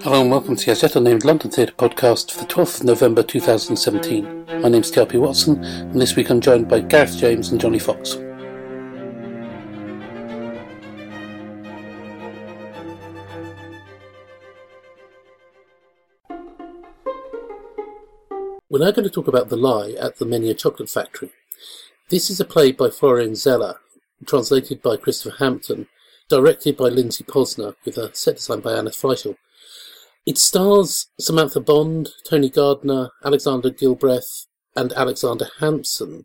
Hello and welcome to the As Yet Unnamed London Theatre podcast for the 12th of November 2017. My name's TRP Watson, and this week I'm joined by Gareth James and Johnny Fox. We're now going to talk about The Lie at the Menier Chocolate Factory. This is a play by Florian Zeller, translated by Christopher Hampton, directed by Lindsay Posner, with a set design by Anna Fleischl. It stars Samantha Bond, Tony Gardner, Alexander Gilbreth, and Alexander Hampson.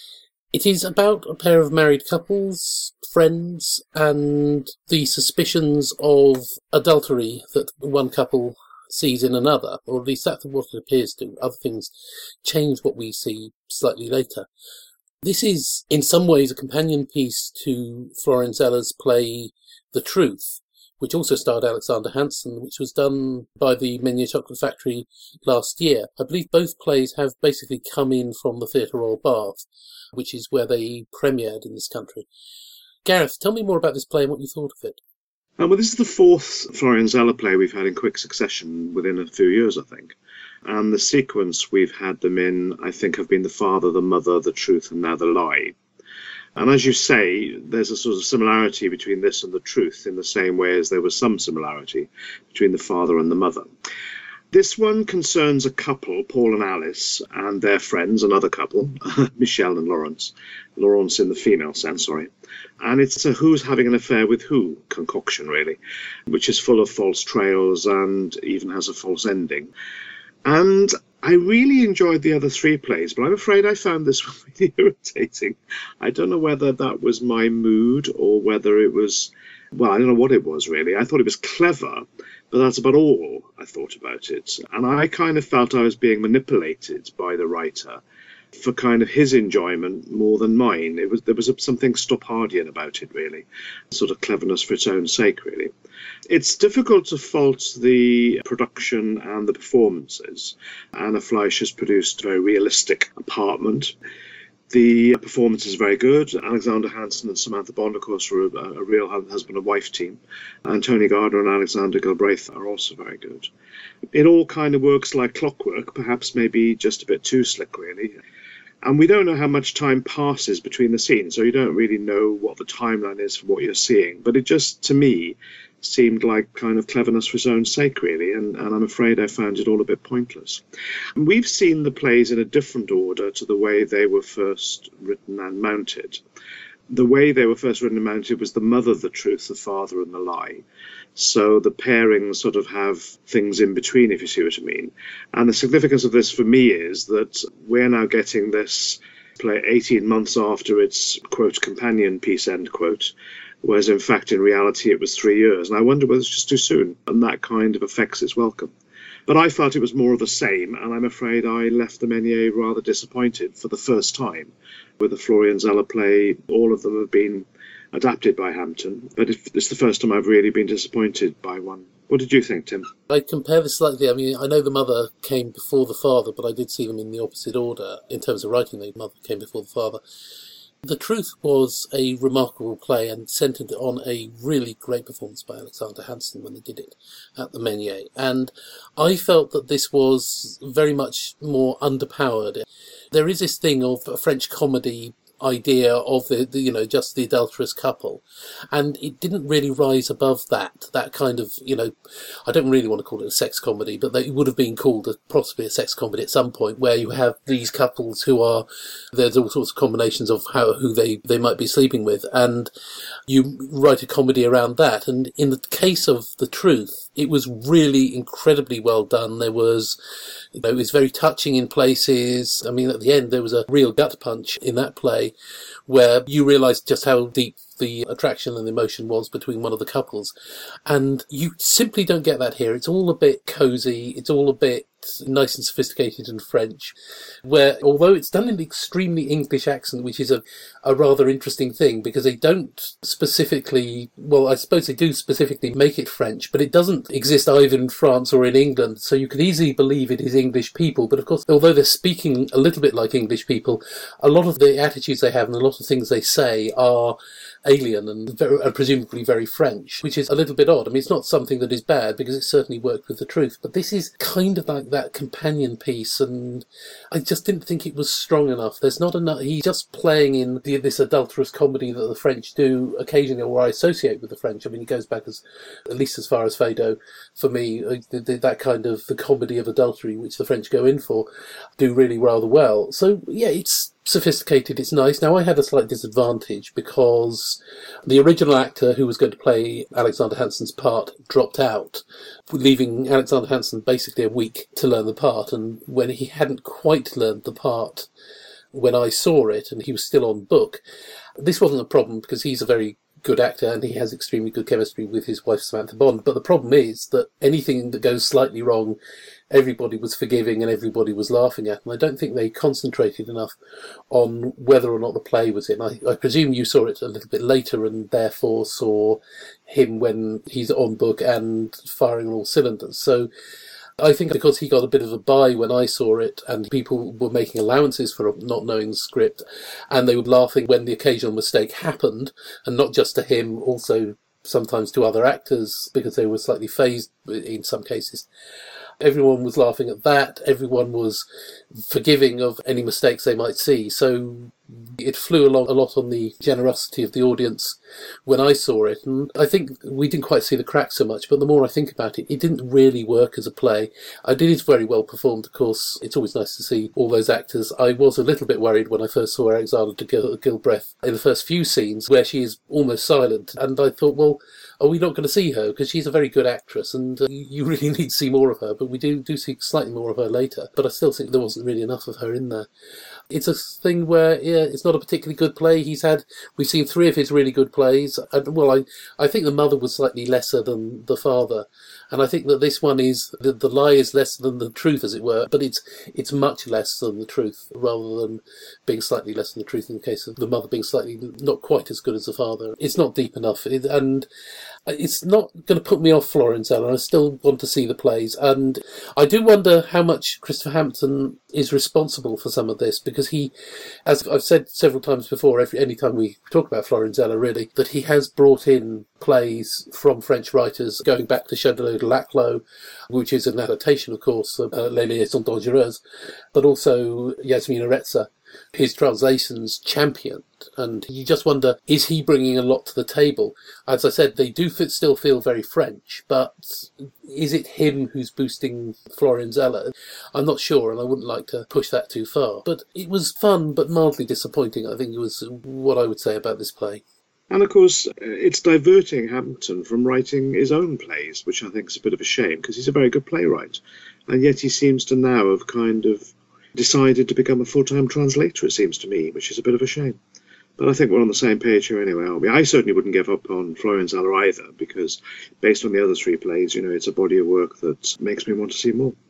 It is about a pair of married couples, friends, and the suspicions of adultery that one couple sees in another, or at least that's what it appears to. Other things change what we see slightly later. This is, in some ways, a companion piece to Florian Zeller's play The Truth, which also starred Alexander Hampson, which was done by the Menier Chocolate Factory last year. I believe both plays have basically come in from the Theatre Royal Bath, which is where they premiered in this country. Gareth, tell me more about this play and what you thought of it. Well, this is the fourth Florian Zeller play we've had in quick succession within a few years, I think. And the sequence we've had them in, I think, have been The Father, The Mother, The Truth, and now The Lie. And as you say, there's a sort of similarity between this and The Truth in the same way as there was some similarity between The Father and The Mother. This one concerns a couple, Paul and Alice, and their friends, another couple, Michelle and Laurence. Laurence in the female sense, sorry. And it's a who's having an affair with who concoction, really, which is full of false trails and even has a false ending. And I really enjoyed the other three plays, but I'm afraid I found this one really irritating. I don't know whether that was my mood or whether it was, well, I don't know what it was really. I thought it was clever, but that's about all I thought about it. And I kind of felt I was being manipulated by the writer for kind of his enjoyment more than mine. There was something Stoppardian about it, really, sort of cleverness for its own sake, really. It's difficult to fault the production and the performances. Anna Fleisch has produced a very realistic apartment. The performance is very good. Alexander Hampson and Samantha Bond, of course, were a real husband and wife team. And Tony Gardner and Alexander Gilbreth are also very good. It all kind of works like clockwork, perhaps maybe just a bit too slick, really. And we don't know how much time passes between the scenes, so you don't really know what the timeline is for what you're seeing. But it just, to me, seemed like kind of cleverness for its own sake, really, and I'm afraid I found it all a bit pointless. And we've seen the plays in a different order to the way they were first written and mounted. The way they were first written and mounted was The Mother, The Truth, The Father, and The Lie. So the pairings sort of have things in between, if you see what I mean. And the significance of this for me is that we're now getting this play 18 months after its, quote, companion piece, end quote, whereas in fact, in reality, it was 3 years. And I wonder whether it's just too soon, and that kind of affects its welcome. But I felt it was more of the same, and I'm afraid I left the Menier rather disappointed for the first time. With the Florian Zeller play, all of them have been adapted by Hampton, but it's the first time I've really been disappointed by one. What did you think, Tim? I compare this slightly. I mean, I know The Mother came before The Father, but I did see them in the opposite order. In terms of writing, The Mother came before The Father. The Truth was a remarkable play and centred on a really great performance by Alexander Hampson when they did it at the Menier. And I felt that this was very much more underpowered. There is this thing of a French comedy idea of the just the adulterous couple, and it didn't really rise above that kind of, I don't really want to call it a sex comedy, but it would have been called possibly a sex comedy at some point, where you have these couples who are, there's all sorts of combinations of who they might be sleeping with, and you write a comedy around that. And in the case of The Truth, it was really incredibly well done. There was, it was very touching in places. I mean, at the end, there was a real gut punch in that play where you realised just how deep the attraction and the emotion was between one of the couples. And you simply don't get that here. It's all a bit cosy. It's all a bit nice and sophisticated and French, where although it's done in an extremely English accent, which is a rather interesting thing, because they don't specifically, well, I suppose they do specifically make it French, but it doesn't exist either in France or in England, so you could easily believe it is English people. But of course, although they're speaking a little bit like English people, a lot of the attitudes they have and a lot of things they say are alien and presumably very French, which is a little bit odd. I mean, it's not something that is bad because it certainly worked with the truth, but this is kind of like that companion piece, and I just didn't think it was strong enough. There's not enough. He's just playing in this adulterous comedy that the French do occasionally, or I associate with the French. I mean, he goes back at least as far as Feydeau. For me, that kind of the comedy of adultery, which the French go in for, do really rather well. So yeah, it's sophisticated, it's nice. Now, I had a slight disadvantage because the original actor who was going to play Alexander Hansen's part dropped out, leaving Alexander Hansen basically a week to learn the part, and when he hadn't quite learned the part when I saw it, and he was still on book, this wasn't a problem because he's a very good actor and he has extremely good chemistry with his wife Samantha Bond. But the problem is that anything that goes slightly wrong, everybody was forgiving and everybody was laughing at. And I don't think they concentrated enough on whether or not the play was in. I presume you saw it a little bit later and therefore saw him when he's on book and firing on all cylinders. So I think because he got a bit of a buy when I saw it, and people were making allowances for not knowing the script, and they were laughing when the occasional mistake happened, and not just to him, also sometimes to other actors, because they were slightly phased in some cases. Everyone was laughing at that. Everyone was forgiving of any mistakes they might see. So it flew along a lot on the generosity of the audience when I saw it. And I think we didn't quite see the cracks so much, but the more I think about it, it didn't really work as a play. It is very well performed, of course. It's always nice to see all those actors. I was a little bit worried when I first saw Alexandra Gilbreth in the first few scenes where she is almost silent. And I thought, well, are we not going to see her? Because she's a very good actress and you really need to see more of her. But we do see slightly more of her later. But I still think there wasn't really enough of her in there. It's a thing where, yeah, it's not a particularly good play. We've seen 3 of his really good plays. And, well, I think The Mother was slightly lesser than The Father. And I think that this one is, the lie is less than the truth, as it were. But it's much less than the truth, rather than being slightly less than the truth in the case of The Mother being slightly not quite as good as The Father. It's not deep enough. And it's not going to put me off Florian Zeller. I still want to see the plays. And I do wonder how much Christopher Hampton is responsible for some of this, because he, as I've said several times before, any time we talk about Florian Zeller, really, that he has brought in plays from French writers, going back to Chaudelot de Laclos, which is an adaptation, of course, of Les Liaisons Dangereuses, but also Yasmina Reza, his translations championed. And you just wonder, is he bringing a lot to the table? As I said, they do still feel very French, but is it him who's boosting Florian Zeller? I'm not sure, and I wouldn't like to push that too far. But it was fun, but mildly disappointing, I think, was what I would say about this play. And of course, it's diverting Hampton from writing his own plays, which I think is a bit of a shame, because he's a very good playwright. And yet he seems to now have kind of decided to become a full-time translator, it seems to me, which is a bit of a shame. But I think we're on the same page here anyway, aren't we? I certainly wouldn't give up on Florian Zeller either, because based on the other 3 plays, it's a body of work that makes me want to see more.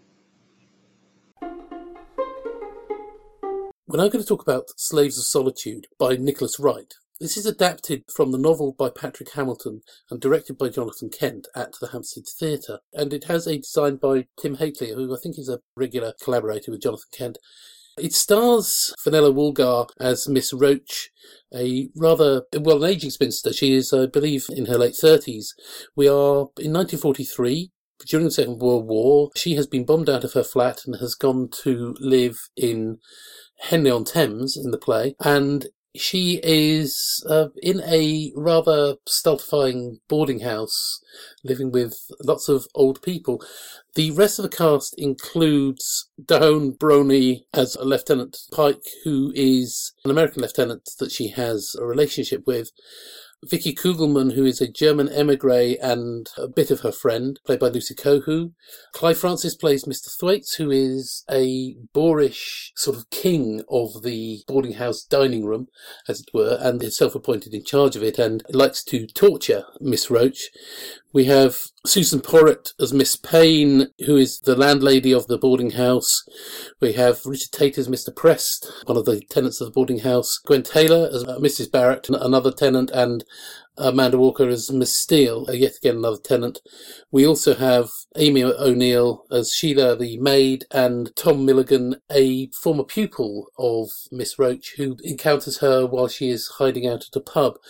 We're now going to talk about Slaves of Solitude by Nicholas Wright. This is adapted from the novel by Patrick Hamilton and directed by Jonathan Kent at the Hampstead Theatre. And it has a design by Tim Hakely, who I think is a regular collaborator with Jonathan Kent. It stars Fenella Woolgar as Miss Roach, an aging spinster. She is, I believe, in her late 30s. We are in 1943. During the Second World War, she has been bombed out of her flat and has gone to live in Henley-on-Thames in the play. And she is in a rather stultifying boarding house, living with lots of old people. The rest of the cast includes Dahone Brony as Lieutenant Pike, who is an American lieutenant that she has a relationship with. Vicky Kugelman, who is a German emigre and a bit of her friend, played by Lucy Cohu. Clive Francis plays Mr. Thwaites, who is a boorish sort of king of the boarding house dining room, as it were, and is self-appointed in charge of it and likes to torture Miss Roach. We have Susan Porritt as Miss Payne, who is the landlady of the boarding house. We have Richard Tate as Mr. Prest, one of the tenants of the boarding house. Gwen Taylor as Mrs. Barrett, another tenant, and Amanda Walker as Miss Steele, yet again another tenant. We also have Amy O'Neill as Sheila the maid, and Tom Milligan, a former pupil of Miss Roach, who encounters her while she is hiding out at a pub.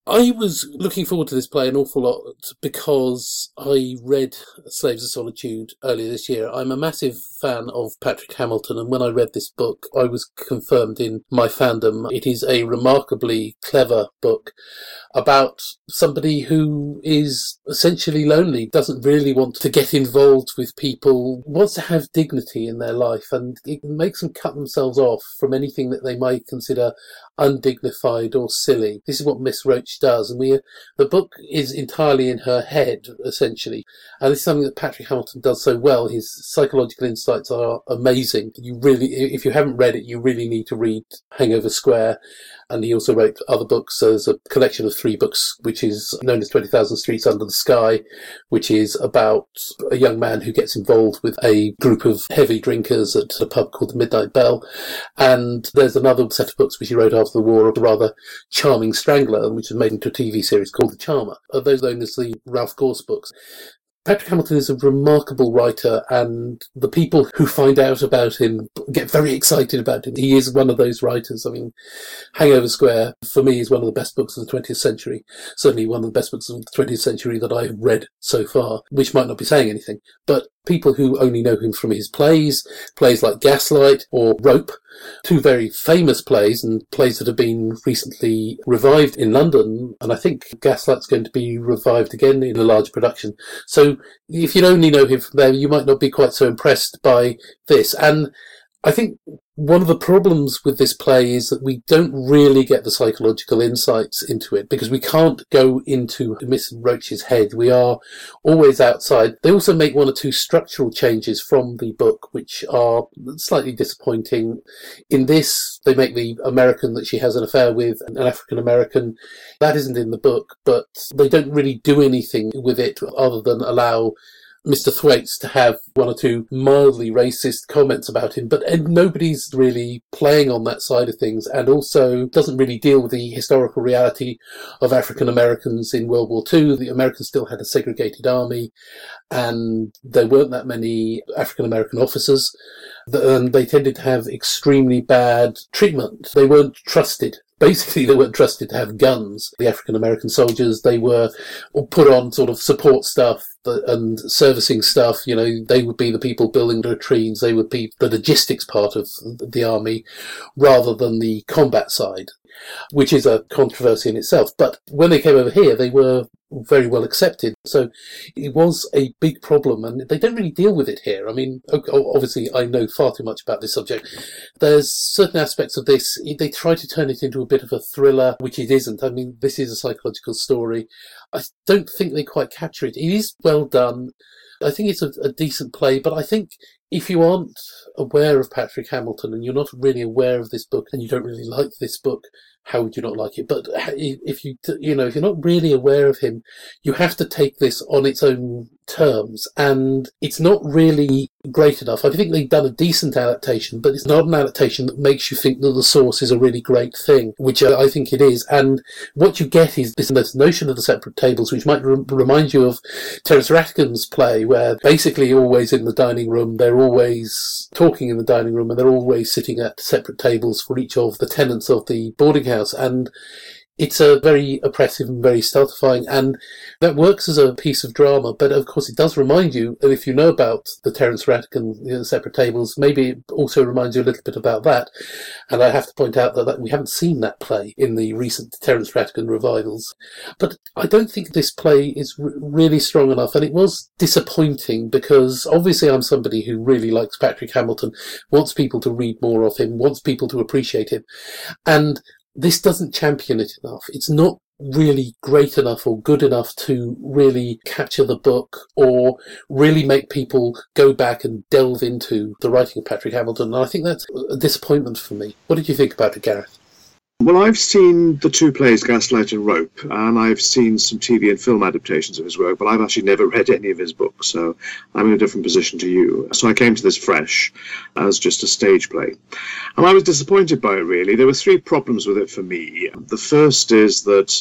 I was looking forward to this play an awful lot because I read Slaves of Solitude earlier this year. I'm a massive fan of Patrick Hamilton, and when I read this book, I was confirmed in my fandom. It is a remarkably clever book about somebody who is essentially lonely, doesn't really want to get involved with people, wants to have dignity in their life, and it makes them cut themselves off from anything that they might consider undignified or silly. This is what Miss Roach does, and the book is entirely in her head, essentially, and this is something that Patrick Hamilton does so well. His psychological insights are amazing. You really, if you haven't read it, you really need to read Hangover Square. And he also wrote other books. So there's a collection of 3 books, which is known as 20,000 Streets Under the Sky, which is about a young man who gets involved with a group of heavy drinkers at a pub called the Midnight Bell. And there's another set of books which he wrote after the war, a rather charming strangler, which was made into a TV series called The Charmer. Those known as the Ralph Gorse books. Patrick Hamilton is a remarkable writer, and the people who find out about him get very excited about him. He is one of those writers. I mean, Hangover Square, for me, is one of the best books of the 20th century. Certainly one of the best books of the 20th century that I've read so far, which might not be saying anything. But people who only know him from his plays like Gaslight or Rope, 2 very famous plays, and plays that have been recently revived in London, and I think Gaslight's going to be revived again in a large production. So if you only know him from there, you might not be quite so impressed by this. And I think one of the problems with this play is that we don't really get the psychological insights into it because we can't go into Miss Roach's head. We are always outside. They also make 1 or 2 structural changes from the book, which are slightly disappointing. In this, they make the American that she has an affair with an African American. That isn't in the book, but they don't really do anything with it other than allow Mr. Thwaites to have 1 or 2 mildly racist comments about him, but nobody's really playing on that side of things, and also doesn't really deal with the historical reality of African Americans in World War II. The Americans still had a segregated army, and there weren't that many African American officers, and they tended to have extremely bad treatment. They weren't trusted. Basically, they weren't trusted to have guns. The African-American soldiers, they were put on sort of support stuff and servicing stuff. You know, they would be the people building latrines. They would be the logistics part of the army rather than the combat side, which is a controversy in itself. But when they came over here, they were very well accepted. So it was a big problem, and they don't really deal with it here. I mean, obviously, I know far too much about this subject. There's certain aspects of this, they try to turn it into a bit of a thriller, which it isn't. I mean, this is a psychological story. I don't think they quite capture it. It is well done. I think it's a decent play, but I think if you aren't aware of Patrick Hamilton and you're not really aware of this book and you don't really like this book, how would you not like it? But if if you're not really aware of him, you have to take this on its own terms, and it's not really great enough. I think they've done a decent adaptation, but it's not an adaptation that makes you think that the source is a really great thing, which I think it is. And what you get is this notion of the separate tables, which might remind you of Terence Rattigan's play, where basically always in the dining room, they're always talking in the dining room, and they're always sitting at separate tables for each of the tenants of the boarding house. And it's a very oppressive and very stultifying, and that works as a piece of drama. But of course, it does remind you, and if you know about the Terence Rattigan separate tables, maybe it also reminds you a little bit about that. And I have to point out that we haven't seen that play in the recent Terence Rattigan revivals. But I don't think this play is really strong enough, and it was disappointing because obviously I'm somebody who really likes Patrick Hamilton, wants people to read more of him, wants people to appreciate him, and this doesn't champion it enough. It's not really great enough or good enough to really capture the book or really make people go back and delve into the writing of Patrick Hamilton. And I think that's a disappointment for me. What did you think about it, Gareth? Well, I've seen the 2 plays, Gaslight and Rope, and I've seen some TV and film adaptations of his work, but I've actually never read any of his books, so I'm in a different position to you. So I came to this fresh as just a stage play. And I was disappointed by it, really. There were 3 problems with it for me. The first is that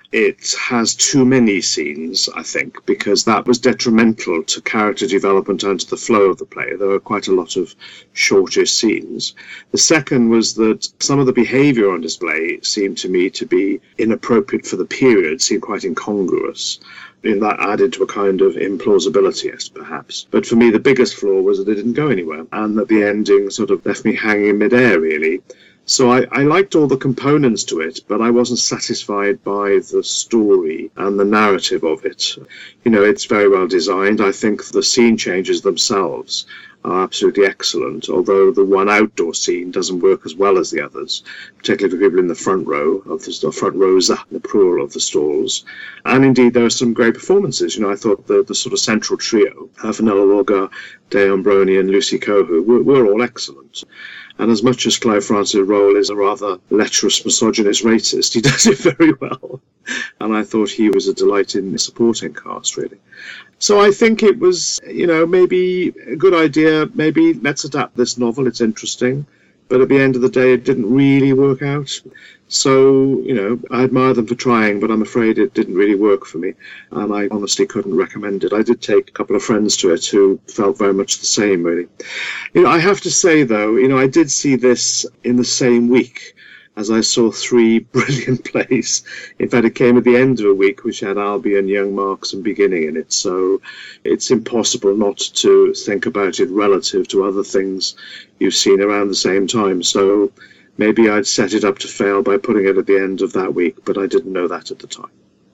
it has too many scenes, I think, because that was detrimental to character development and to the flow of the play. There were quite a lot of shortish scenes. The second was that some of the behaviour on display seemed to me to be inappropriate for the period, seemed quite incongruous. And that added to a kind of implausibility, perhaps. But for me, the biggest flaw was that it didn't go anywhere, and that the ending sort of left me hanging in midair, really. So I liked all the components to it, but I wasn't satisfied by the story and the narrative of it. You know, it's very well designed. I think the scene changes themselves are absolutely excellent, although the one outdoor scene doesn't work as well as the others, particularly for people in the front row of the front rows, the plural of the stalls. And indeed, there are some great performances. You know, I thought the sort of central trio, Fenella Wolgar, Day Ambroni and Lucy Cohu, were all excellent. And as much as Clive Francis' role is a rather lecherous, misogynist racist, he does it very well. And I thought he was a delight in the supporting cast, really. So I think it was, you know, maybe a good idea, maybe let's adapt this novel, it's interesting. But at the end of the day, it didn't really work out. So, you know, I admire them for trying, but I'm afraid it didn't really work for me. And I honestly couldn't recommend it. I did take a couple of friends to it who felt very much the same, really. You know, I have to say, though, you know, I did see this in the same week as I saw 3 brilliant plays. In fact, it came at the end of a week which had Albion, Young Marks and Beginning in it. So it's impossible not to think about it relative to other things you've seen around the same time. So maybe I'd set it up to fail by putting it at the end of that week, but I didn't know that at the time.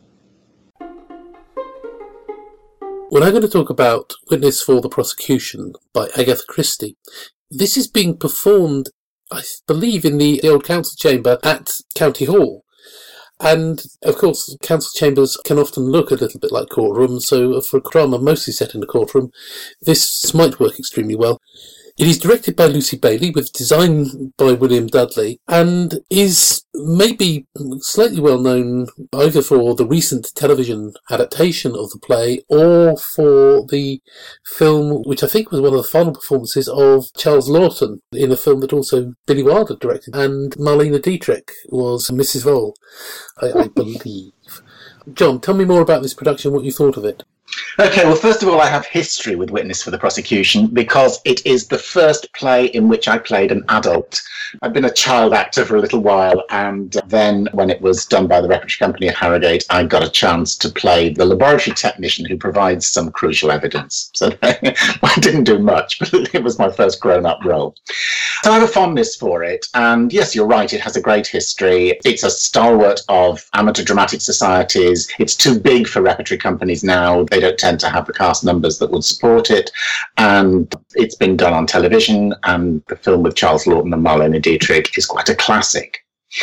Well, I'm going to talk about Witness for the Prosecution by Agatha Christie. This is being performed, I believe, in the old council chamber at County Hall. And, of course, council chambers can often look a little bit like courtrooms, so for a drama mostly set in a courtroom, this might work extremely well. It is directed by Lucy Bailey, with design by William Dudley, and is maybe slightly well known either for the recent television adaptation of the play or for the film, which I think was one of the final performances of Charles Laughton in a film that also Billy Wilder directed, and Marlene Dietrich was Mrs. Vole, I believe. John, tell me more about this production, what you thought of it. Okay, well, first of all, I have history with Witness for the Prosecution because it is the first play in which I played an adult. I've been a child actor for a little while, and then when it was done by the Repertory Company of Harrogate, I got a chance to play the laboratory technician who provides some crucial evidence. So I didn't do much, but it was my first grown-up role. So I have a fondness for it, and yes, you're right, it has a great history. It's a stalwart of amateur dramatic societies. It's too big for repertory companies now. They don't tend to have the cast numbers that would support it, and it's been done on television, and the film with Charles Laughton and Marlene Dietrich is quite a classic.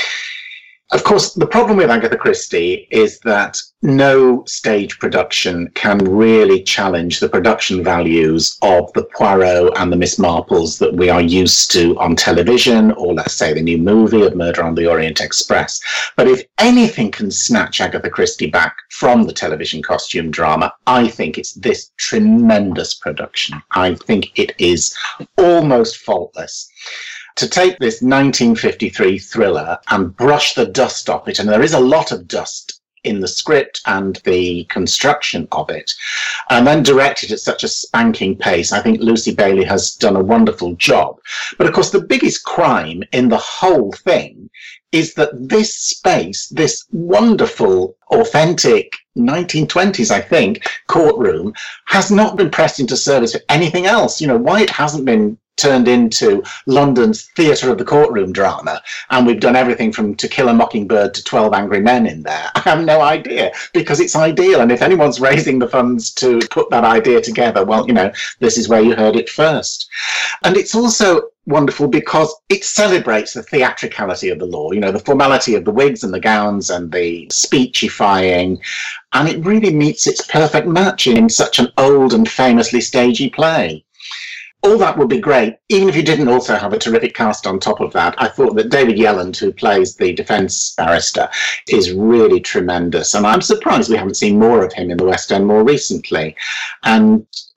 Of course, the problem with Agatha Christie is that no stage production can really challenge the production values of the Poirot and the Miss Marples that we are used to on television, or let's say the new movie of Murder on the Orient Express. But if anything can snatch Agatha Christie back from the television costume drama, I think it's this tremendous production. I think it is almost faultless. To take this 1953 thriller and brush the dust off it, and there is a lot of dust in the script and the construction of it, and then direct it at such a spanking pace, I think Lucy Bailey has done a wonderful job. But of course, the biggest crime in the whole thing is that this space, this wonderful, authentic 1920s, I think, courtroom, has not been pressed into service for anything else. You know, why it hasn't been turned into London's theatre of the courtroom drama, and we've done everything from To Kill a Mockingbird to 12 Angry Men in there, I have no idea, because it's ideal, and if anyone's raising the funds to put that idea together, well, you know, this is where you heard it first. And it's also wonderful because it celebrates the theatricality of the law, you know, the formality of the wigs and the gowns and the speechifying, and it really meets its perfect match in such an old and famously stagey play. All that would be great, even if you didn't also have a terrific cast on top of that. I thought that David Yelland, who plays the defence barrister, is really tremendous. And I'm surprised we haven't seen more of him in the West End more recently. And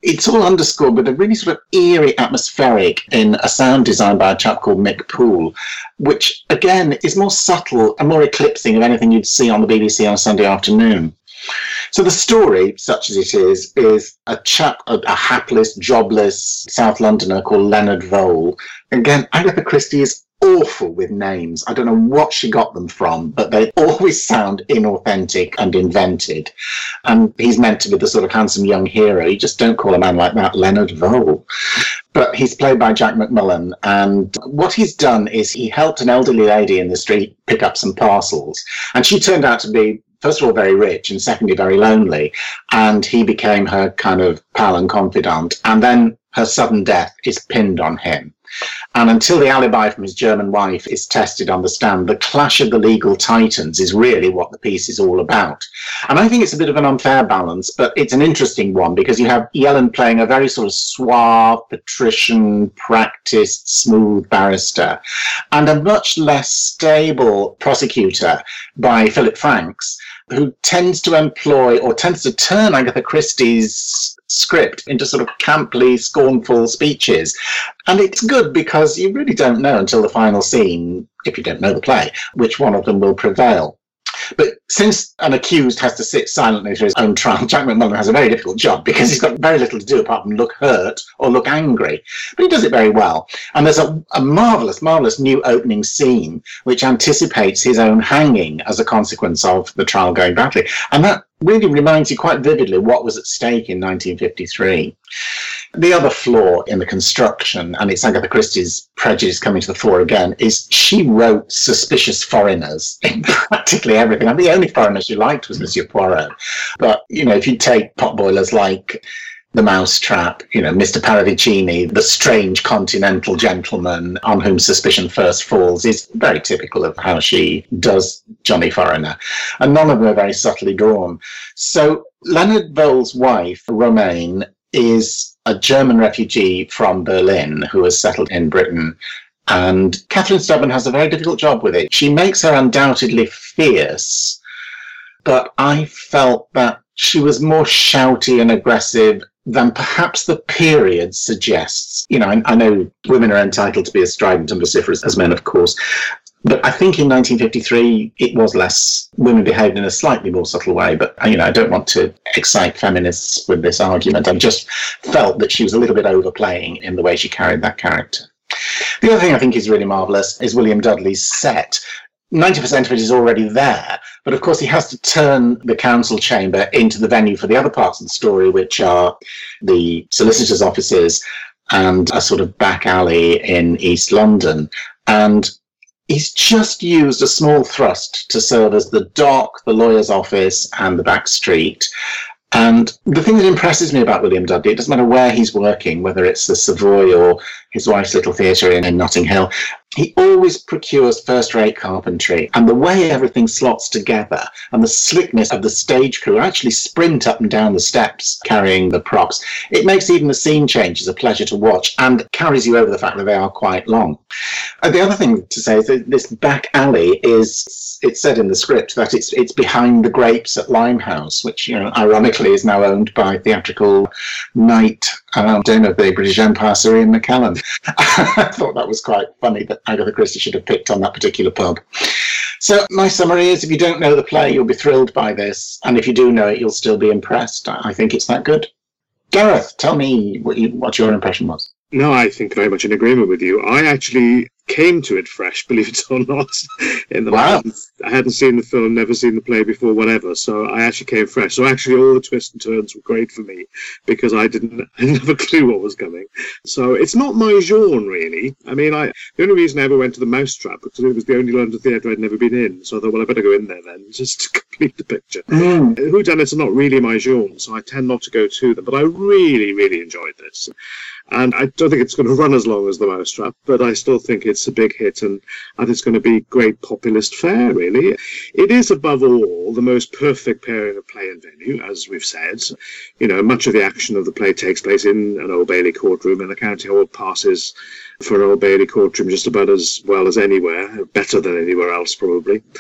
it's all underscored with a really sort of eerie atmospheric in a sound designed by a chap called Mick Poole, which, again, is more subtle and more eclipsing of anything you'd see on the BBC on a Sunday afternoon. So the story, such as it is a chap, a hapless, jobless South Londoner called Leonard Vole. Again, Agatha Christie is awful with names. I don't know what she got them from, but they always sound inauthentic and invented. And he's meant to be the sort of handsome young hero. You just don't call a man like that Leonard Vole. But he's played by Jack McMullen, and what he's done is he helped an elderly lady in the street pick up some parcels, and she turned out to be, first of all, very rich, and secondly, very lonely, and he became her kind of pal and confidant, and then her sudden death is pinned on him. And until the alibi from his German wife is tested on the stand, the clash of the legal titans is really what the piece is all about. And I think it's a bit of an unfair balance, but it's an interesting one, because you have Yellen playing a very sort of suave, patrician, practiced, smooth barrister, and a much less stable prosecutor by Philip Franks, who tends to employ, or tends to turn Agatha Christie's script into sort of camply, scornful speeches. And it's good because you really don't know until the final scene, if you don't know the play, which one of them will prevail. But since an accused has to sit silently through his own trial, Jack McMullen has a very difficult job, because he's got very little to do apart from look hurt or look angry. But he does it very well. And there's a marvellous, marvellous new opening scene which anticipates his own hanging as a consequence of the trial going badly. And that really reminds you quite vividly what was at stake in 1953. The other flaw in the construction, and it's Agatha Christie's prejudice coming to the fore again, is she wrote suspicious foreigners in practically everything. I mean, the only foreigner she liked was Monsieur Poirot. But, you know, if you take potboilers like The Mousetrap, you know, Mr. Paravicini, the strange continental gentleman on whom suspicion first falls, is very typical of how she does Johnny Foreigner. And none of them are very subtly drawn. So Leonard Vole's wife, Romaine, is a German refugee from Berlin who has settled in Britain. And Catherine Stubborn has a very difficult job with it. She makes her undoubtedly fierce, but I felt that she was more shouty and aggressive than perhaps the period suggests. You know, I know women are entitled to be as strident and vociferous as men, of course, but I think in 1953 it was less. Women behaved in a slightly more subtle way, but, you know, I don't want to excite feminists with this argument. I just felt that she was a little bit overplaying in the way she carried that character. The other thing I think is really marvellous is William Dudley's set. 90% of it is already there, but of course he has to turn the council chamber into the venue for the other parts of the story, which are the solicitors' offices and a sort of back alley in East London. And he's just used a small thrust to serve as the dock, the lawyer's office, and the back street. And the thing that impresses me about William Dudley, it doesn't matter where he's working, whether it's the Savoy or his wife's little theatre in Notting Hill, he always procures first-rate carpentry, and the way everything slots together and the slickness of the stage crew actually sprint up and down the steps carrying the props. It makes even the scene changes a pleasure to watch and carries you over the fact that they are quite long. The other thing to say is that this back alley is, it's said in the script that it's behind the grapes at Limehouse, which, you know, ironically is now owned by theatrical knight Dame of the British Empire, Sir Ian McKellen. I thought that was quite funny that Agatha Christie should have picked on that particular pub. So my summary is, if you don't know the play, you'll be thrilled by this, and if you do know it, you'll still be impressed. I think it's that good. Gareth, tell me what your impression was. No, I think very much in agreement with you. I actually came to it fresh, believe it or not. Wow. I hadn't seen the film, never seen the play before, whatever. So I actually came fresh. So actually all the twists and turns were great for me, because I didn't have a clue what was coming. So it's not my genre, really. I mean, the only reason I ever went to the Mousetrap because it was the only London theatre I'd never been in. So I thought, well, I better go in there then, just to complete the picture. Whodunits are not really my genre, so I tend not to go to them. But I really, really enjoyed this. And I don't think it's going to run as long as The Mousetrap, but I still think it's a big hit, and it's going to be great populist fare, really. It is, above all, the most perfect pairing of play and venue, as we've said. You know, much of the action of the play takes place in an Old Bailey courtroom, and the County Hall passes for an Old Bailey courtroom just about as well as anywhere, better than anywhere else, probably.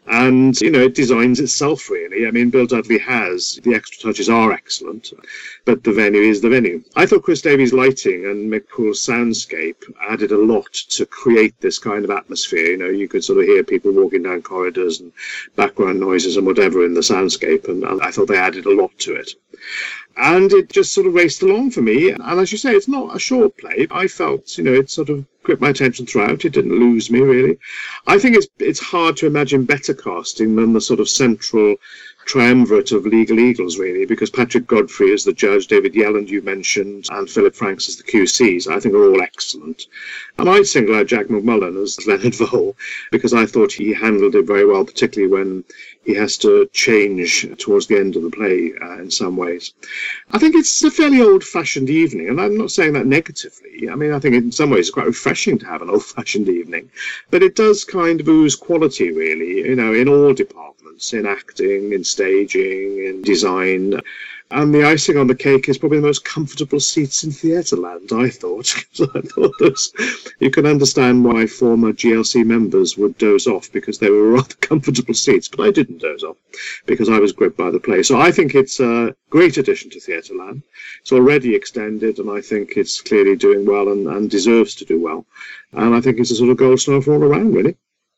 And, it designs itself, really. I mean, Bill Dudley has, the extra touches are excellent, but the venue is the venue. I thought Chris Davies' lighting and Mick Poole's soundscape added a lot to create this kind of atmosphere. You could sort of hear people walking down corridors and background noises and whatever in the soundscape, and I thought they added a lot to it. And it just sort of raced along for me. And as you say, it's not a short play. I felt, it sort of gripped my attention throughout. It didn't lose me, really. I think it's hard to imagine better casting than the sort of central triumvirate of Legal Eagles, really, because Patrick Godfrey is the judge, David Yelland you mentioned, and Philip Franks as the QCs. I think are all excellent. And I'd single out Jack McMullen as Leonard Vole, because I thought he handled it very well, particularly when he has to change towards the end of the play in some ways. I think it's a fairly old-fashioned evening, and I'm not saying that negatively. I mean, I think in some ways it's quite refreshing to have an old-fashioned evening, but it does kind of ooze quality, really, in all departments, in acting, in staging, in design. And the icing on the cake is probably the most comfortable seats in Theatreland, I thought. So I thought you can understand why former GLC members would doze off, because they were rather comfortable seats, but I didn't doze off because I was gripped by the play. So I think it's a great addition to Theatreland. It's already extended, and I think it's clearly doing well and deserves to do well. And I think it's a sort of gold star for all around, really.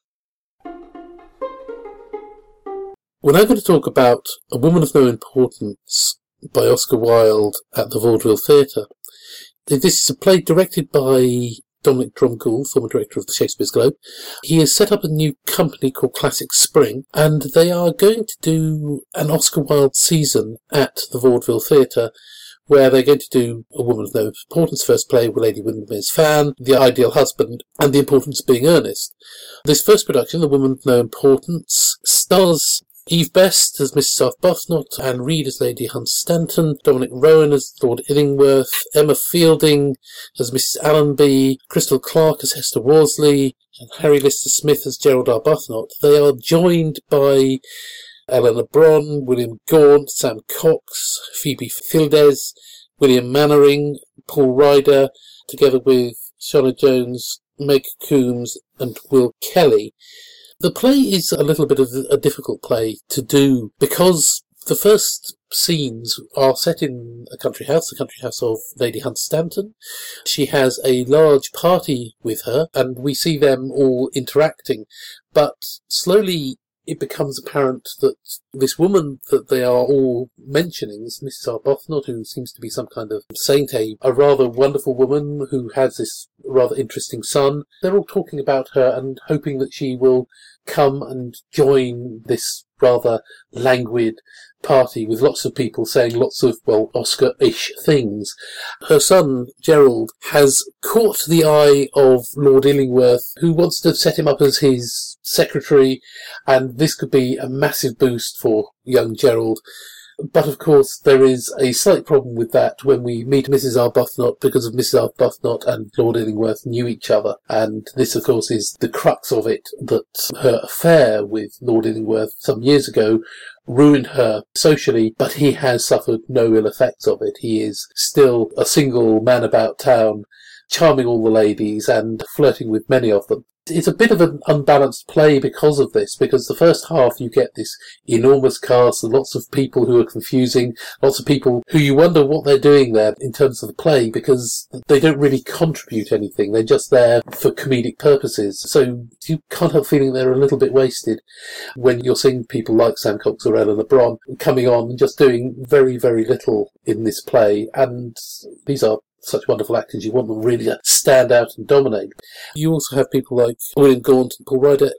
We're now going to talk about A Woman of No Importance by Oscar Wilde at the Vaudeville Theatre. This is a play directed by Dominic Drumgoole, former director of the Shakespeare's Globe. He has set up a new company called Classic Spring, and they are going to do an Oscar Wilde season at the Vaudeville Theatre, where they're going to do A Woman of No Importance, first play with Lady Windermere's Fan, The Ideal Husband, and The Importance of Being Earnest. This first production, A Woman of No Importance, stars Eve Best as Mrs. Arbuthnot, Anne Reid as Lady Hunstanton, Dominic Rowan as Lord Illingworth, Emma Fielding as Mrs. Allenby, Crystal Clark as Hester Worsley, and Harry Lister Smith as Gerald Arbuthnot. They are joined by Eleanor Bron, William Gaunt, Sam Cox, Phoebe Fildes, William Mannering, Paul Ryder, together with Shona Jones, Meg Coombs, and Will Kelly. The play is a little bit of a difficult play to do because the first scenes are set in a country house, the country house of Lady Hunstanton. She has a large party with her, and we see them all interacting, but slowly it becomes apparent that this woman that they are all mentioning, this Mrs. Arbuthnot, who seems to be some kind of saint, a rather wonderful woman who has this rather interesting son, they're all talking about her and hoping that she will come and join this rather languid party with lots of people saying lots of, Oscar-ish things. Her son, Gerald, has caught the eye of Lord Illingworth, who wants to set him up as his secretary, and this could be a massive boost for young Gerald. But of course there is a slight problem with that when we meet Mrs. Arbuthnot, because Mrs. Arbuthnot and Lord Illingworth knew each other, and this of course is the crux of it, that her affair with Lord Illingworth some years ago ruined her socially, but he has suffered no ill effects of it. He is still a single man about town, charming all the ladies and flirting with many of them. It's a bit of an unbalanced play because of this, because the first half you get this enormous cast and lots of people who are confusing, lots of people who you wonder what they're doing there in terms of the play, because they don't really contribute anything. They're just there for comedic purposes. So you can't help feeling they're a little bit wasted when you're seeing people like Sam Cox or Eleanor Bron coming on and just doing very, very little in this play. And these are such wonderful actors, you want them really to stand out and dominate. You also have people like William Gaunt and Paul Ryder,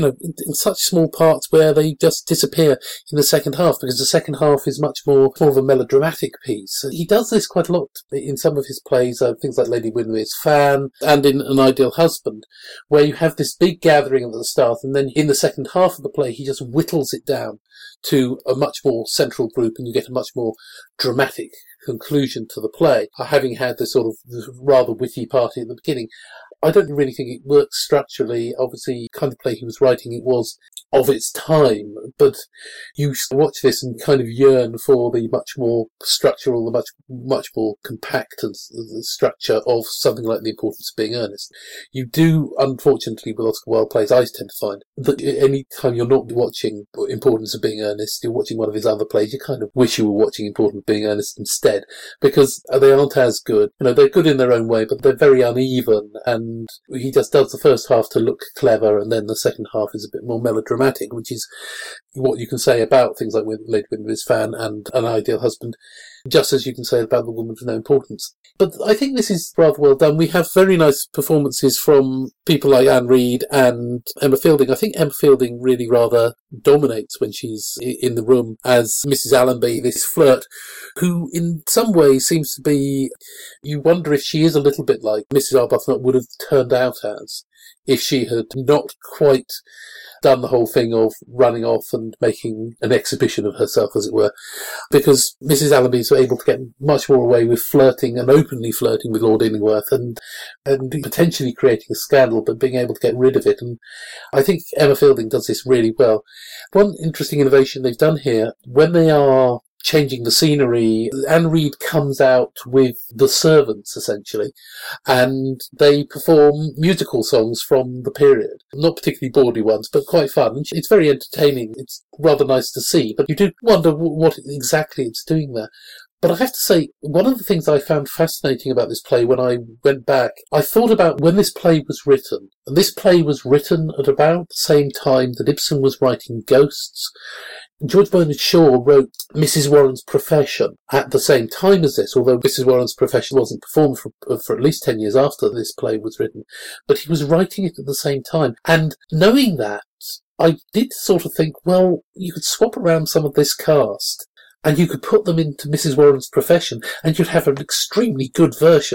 in such small parts where they just disappear in the second half, because the second half is much more of a melodramatic piece. He does this quite a lot in some of his plays, things like Lady Windermere's Fan and in An Ideal Husband, where you have this big gathering at the start, and then in the second half of the play he just whittles it down to a much more central group, and you get a much more dramatic conclusion to the play, having had this sort of rather witty party at the beginning. I don't really think it works structurally. Obviously, the kind of play he was writing, it was of its time, but you watch this and kind of yearn for the much more structural, the much more compact structure of something like The Importance of Being Earnest. You do, unfortunately, with Oscar Wilde plays, I tend to find that any time you're not watching Importance of Being Earnest, you're watching one of his other plays, you kind of wish you were watching Importance of Being Earnest instead, because they aren't as good. They're good in their own way, but they're very uneven, and he just does the first half to look clever, and then the second half is a bit more melodramatic, which is what you can say about things like Lady Windermere's Fan and An Ideal Husband, just as you can say about The Woman of No Importance. But I think this is rather well done. We have very nice performances from people like Anne Reid and Emma Fielding. I think Emma Fielding really rather dominates when she's in the room as Mrs. Allenby, this flirt, who in some ways seems to be, you wonder if she is a little bit like Mrs. Arbuthnot would have turned out as, if she had not quite done the whole thing of running off and making an exhibition of herself, as it were, because Mrs. Allenby is able to get much more away with flirting and openly flirting with Lord Illingworth and potentially creating a scandal, but being able to get rid of it. And I think Emma Fielding does this really well. One interesting innovation they've done here, when they are changing the scenery, Anne Reid comes out with the servants, essentially, and they perform musical songs from the period. Not particularly bawdy ones, but quite fun. It's very entertaining. It's rather nice to see, but you do wonder what exactly it's doing there. But I have to say, one of the things I found fascinating about this play when I went back, I thought about when this play was written. And this play was written at about the same time that Ibsen was writing Ghosts. George Bernard Shaw wrote Mrs. Warren's Profession at the same time as this, although Mrs. Warren's Profession wasn't performed for at least 10 years after this play was written. But he was writing it at the same time. And knowing that, I did sort of think, well, you could swap around some of this cast and you could put them into Mrs. Warren's Profession, and you'd have an extremely good version.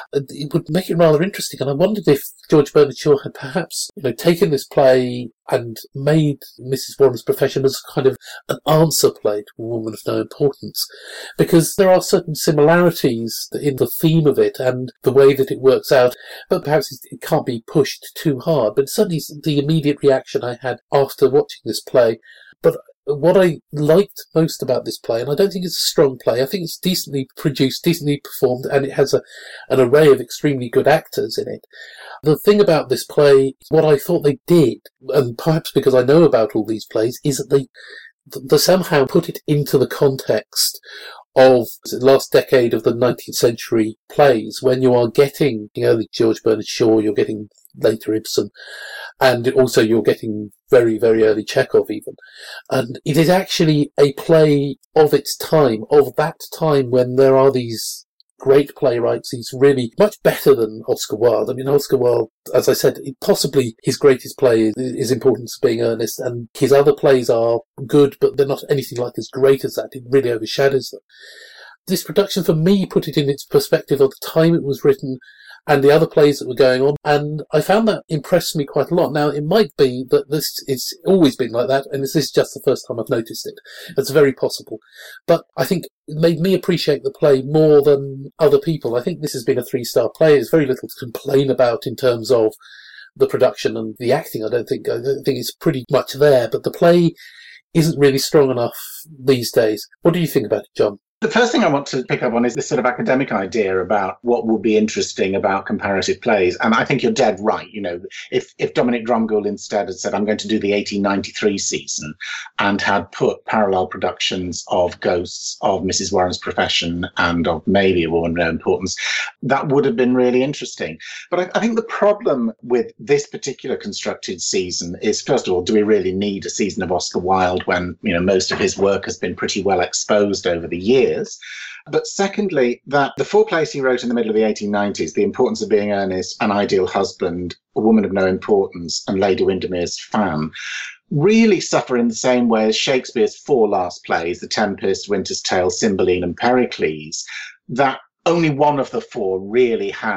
It would make it rather interesting, and I wondered if George Bernard Shaw had perhaps, taken this play and made Mrs. Warren's Profession as kind of an answer play to A Woman of No Importance, because there are certain similarities in the theme of it and the way that it works out, but perhaps it can't be pushed too hard. But certainly the immediate reaction I had after watching this play. But what I liked most about this play, and I don't think it's a strong play, I think it's decently produced, decently performed, and it has an array of extremely good actors in it. The thing about this play, what I thought they did, and perhaps because I know about all these plays, is that they somehow put it into the context of the last decade of the 19th century plays, when you are getting early George Bernard Shaw, you're getting later Ibsen, and also you're getting very, very early Chekhov even. And it is actually a play of its time, of that time when there are these great playwrights. He's really much better than Oscar Wilde. I mean, Oscar Wilde, as I said, possibly his greatest play is Importance of Being Earnest, and his other plays are good, but they're not anything like as great as that. It really overshadows them. This production, for me, put it in its perspective of the time it was written and the other plays that were going on, and I found that impressed me quite a lot. Now, it might be that this is always been like that, and this is just the first time I've noticed it. It's very possible. But I think it made me appreciate the play more than other people. I think this has been a 3-star play. There's very little to complain about in terms of the production and the acting. I don't think it's pretty much there, but the play isn't really strong enough these days. What do you think about it, John? The first thing I want to pick up on is this sort of academic idea about what will be interesting about comparative plays. And I think you're dead right. If Dominic Dromgoole instead had said, I'm going to do the 1893 season, and had put parallel productions of Ghosts, of Mrs. Warren's Profession, and of maybe A Woman of No Importance, that would have been really interesting. But I think the problem with this particular constructed season is, first of all, do we really need a season of Oscar Wilde when, most of his work has been pretty well exposed over the years? But secondly, that the 4 plays he wrote in the middle of the 1890s, The Importance of Being Earnest, An Ideal Husband, A Woman of No Importance, and Lady Windermere's Fan, really suffer in the same way as Shakespeare's 4 last plays, The Tempest, Winter's Tale, Cymbeline, and Pericles, that only one of the 4 really has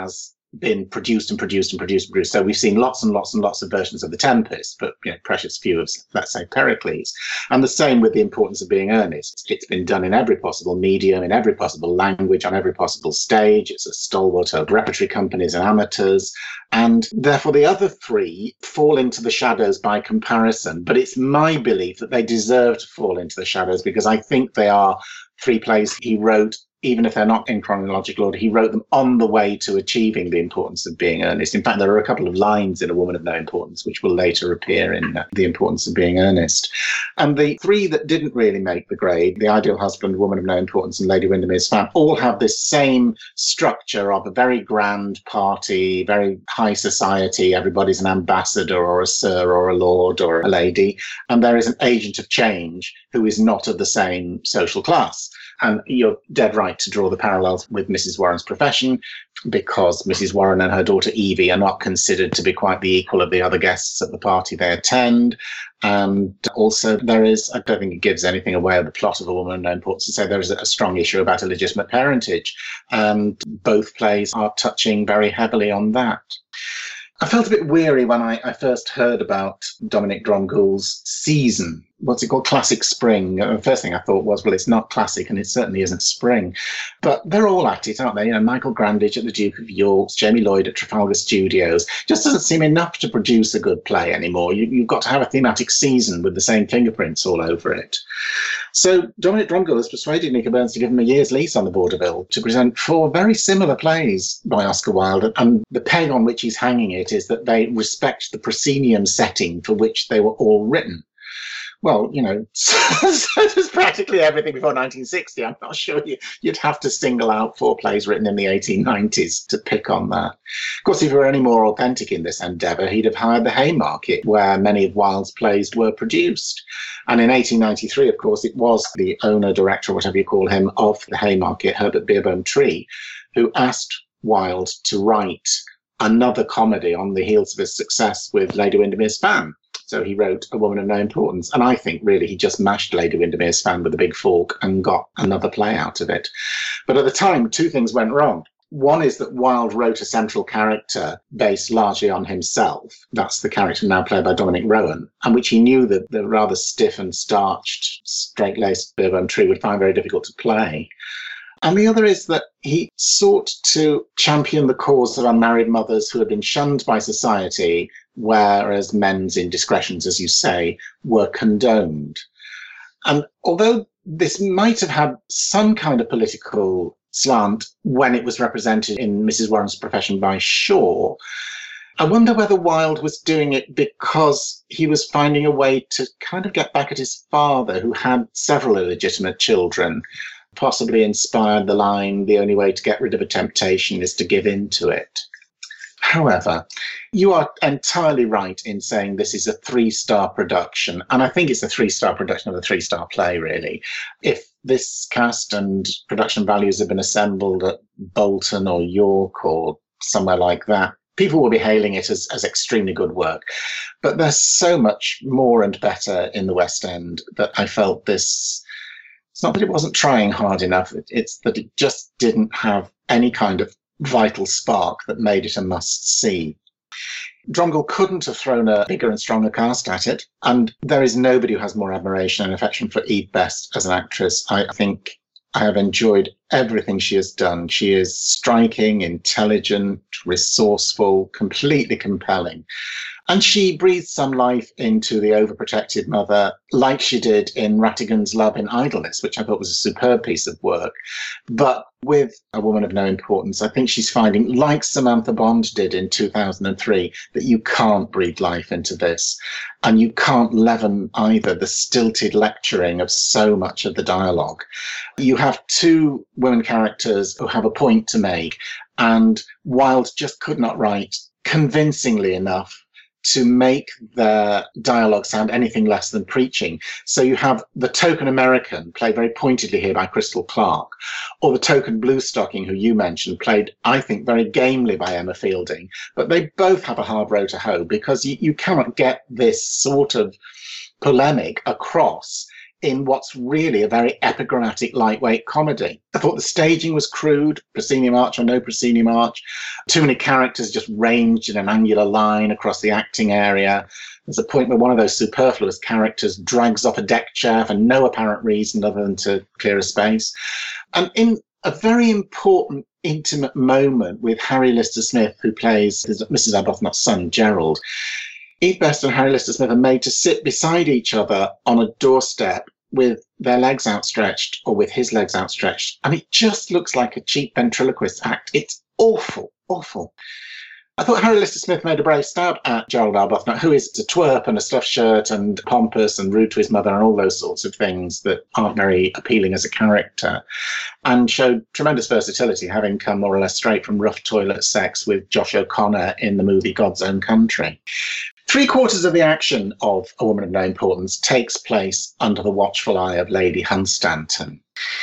been produced and produced and produced and produced. So we've seen lots and lots and lots of versions of The Tempest, but precious few of, let's say, Pericles. And the same with The Importance of Being Earnest. It's been done in every possible medium, in every possible language, on every possible stage. It's a stalwart of repertory companies and amateurs. And therefore, the other three fall into the shadows by comparison. But it's my belief that they deserve to fall into the shadows because I think they are three plays he wrote, even if they're not in chronological order, he wrote them on the way to achieving The Importance of Being Earnest. In fact, there are a couple of lines in A Woman of No Importance, which will later appear in The Importance of Being Earnest. And the three that didn't really make the grade, The Ideal Husband, Woman of No Importance, and Lady Windermere's Fan, all have this same structure of a very grand party, very high society. Everybody's an ambassador or a sir or a lord or a lady. And there is an agent of change who is not of the same social class. And you're dead right to draw the parallels with Mrs. Warren's Profession, because Mrs. Warren and her daughter Evie are not considered to be quite the equal of the other guests at the party they attend. And also there is, I don't think it gives anything away of the plot of A Woman of No Importance to say there is a strong issue about illegitimate parentage. And both plays are touching very heavily on that. I felt a bit weary when I first heard about Dominic Dromgoole's season. What's it called? Classic Spring. The first thing I thought was, well, it's not classic and it certainly isn't spring. But they're all at it, aren't they? Michael Grandage at the Duke of York's, Jamie Lloyd at Trafalgar Studios. Just doesn't seem enough to produce a good play anymore. You've got to have a thematic season with the same fingerprints all over it. So Dominic Dromgoole has persuaded Nika Burns to give him a year's lease on the vaudeville to present 4 very similar plays by Oscar Wilde. And the peg on which he's hanging it is that they respect the proscenium setting for which they were all written. Well, so there's practically everything before 1960. I'm not sure you'd have to single out 4 plays written in the 1890s to pick on that. Of course, if he were any more authentic in this endeavour, he'd have hired the Haymarket, where many of Wilde's plays were produced. And in 1893, of course, it was the owner, director, whatever you call him, of the Haymarket, Herbert Beerbohm Tree, who asked Wilde to write another comedy on the heels of his success with Lady Windermere's Fan. So he wrote A Woman of No Importance. And I think really he just mashed Lady Windermere's Fan with a big fork and got another play out of it. But at the time, 2 things went wrong. One is that Wilde wrote a central character based largely on himself. That's the character now played by Dominic Rowan, and which he knew that the rather stiff and starched, straight-laced Beerbohm Tree would find very difficult to play. And the other is that he sought to champion the cause of unmarried mothers who had been shunned by society, whereas men's indiscretions, as you say, were condoned. And although this might have had some kind of political slant when it was represented in Mrs. Warren's Profession by Shaw, I wonder whether Wilde was doing it because he was finding a way to kind of get back at his father, who had several illegitimate children, possibly inspired the line, "The only way to get rid of a temptation is to give in to it." However, you are entirely right in saying this is a 3-star production, and I think it's a 3-star production of a 3-star play, really. If this cast and production values had been assembled at Bolton or York or somewhere like that, people will be hailing it as extremely good work. But there's so much more and better in the West End that I felt this... It's not that it wasn't trying hard enough, it's that it just didn't have any kind of vital spark that made it a must-see. Dromgoole couldn't have thrown a bigger and stronger cast at it, and there is nobody who has more admiration and affection for Eve Best as an actress. I think I have enjoyed everything she has done. She is striking, intelligent, resourceful, completely compelling. And she breathed some life into the overprotected mother, like she did in Rattigan's Love in Idleness, which I thought was a superb piece of work. But with A Woman of No Importance, I think she's finding, like Samantha Bond did in 2003, that you can't breathe life into this. And you can't leaven either the stilted lecturing of so much of the dialogue. You have 2 women characters who have a point to make, and Wilde just could not write convincingly enough to make their dialogue sound anything less than preaching. So you have the token American, played very pointedly here by Crystal Clark, or the token Bluestocking, who you mentioned, played, I think, very gamely by Emma Fielding. But they both have a hard row to hoe, because you cannot get this sort of polemic across in what's really a very epigrammatic, lightweight comedy. I thought the staging was crude, proscenium arch or no proscenium arch. Too many characters just ranged in an angular line across the acting area. There's a point where one of those superfluous characters drags off a deck chair for no apparent reason other than to clear a space. And in a very important, intimate moment with Harry Lister-Smith, who plays Mrs. Arbuthnot's son, Gerald, Eve Best and Harry Lister-Smith are made to sit beside each other on a doorstep with their legs outstretched or with his legs outstretched. And it just looks like a cheap ventriloquist act. It's awful, awful. I thought Harry Lister-Smith made a brave stab at Gerald Arbuthnot, who is a twerp and a stuffed shirt and pompous and rude to his mother and all those sorts of things that aren't very appealing as a character, and showed tremendous versatility, having come more or less straight from rough toilet sex with Josh O'Connor in the movie God's Own Country. 3/4 of the action of A Woman of No Importance takes place under the watchful eye of Lady Hunstanton.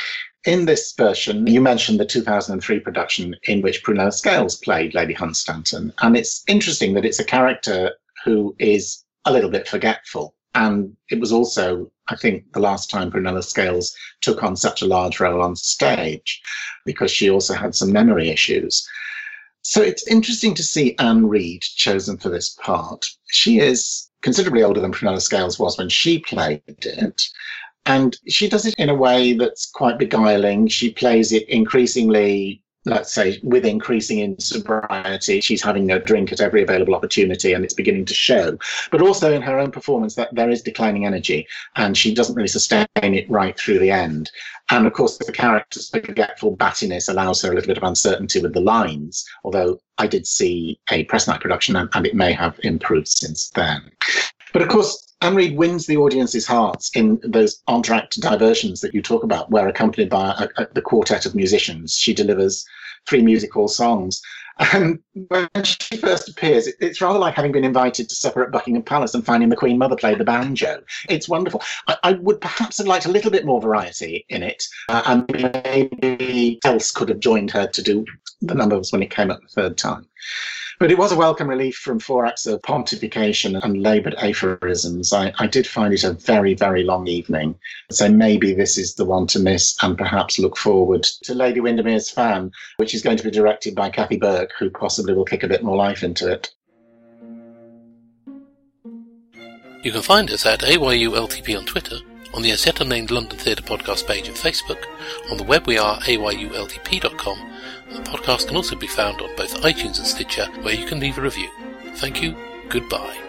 In this version, you mentioned the 2003 production in which Prunella Scales played Lady Hunstanton. And it's interesting that it's a character who is a little bit forgetful. And it was also, I think, the last time Prunella Scales took on such a large role on stage, because she also had some memory issues. So it's interesting to see Anne Reid chosen for this part. She is considerably older than Prunella Scales was when she played it. And she does it in a way that's quite beguiling. She plays it increasingly, let's say, with increasing insobriety. She's having a drink at every available opportunity, and it's beginning to show. But also in her own performance, that there is declining energy, and she doesn't really sustain it right through the end. And of course, the character's forgetful battiness allows her a little bit of uncertainty with the lines, although I did see a press night production, and it may have improved since then. But of course, Anne Reid wins the audience's hearts in those entr'acte diversions that you talk about, where accompanied by the quartet of musicians, she delivers 3 music hall songs. And when she first appears, it's rather like having been invited to supper at Buckingham Palace and finding the Queen Mother play the banjo. It's wonderful. I would perhaps have liked a little bit more variety in it, and maybe else could have joined her to do the numbers when it came up the third time. But it was a welcome relief from 4 acts of pontification and laboured aphorisms. I did find it a very, very long evening. So maybe this is the one to miss, and perhaps look forward to Lady Windermere's Fan, which is going to be directed by Kathy Burke, who possibly will kick a bit more life into it. You can find us at AYULTP on Twitter, on the As Yet Unnamed London Theatre Podcast page on Facebook. On the web we are ayultp.com. The podcast can also be found on both iTunes and Stitcher, where you can leave a review. Thank you, goodbye.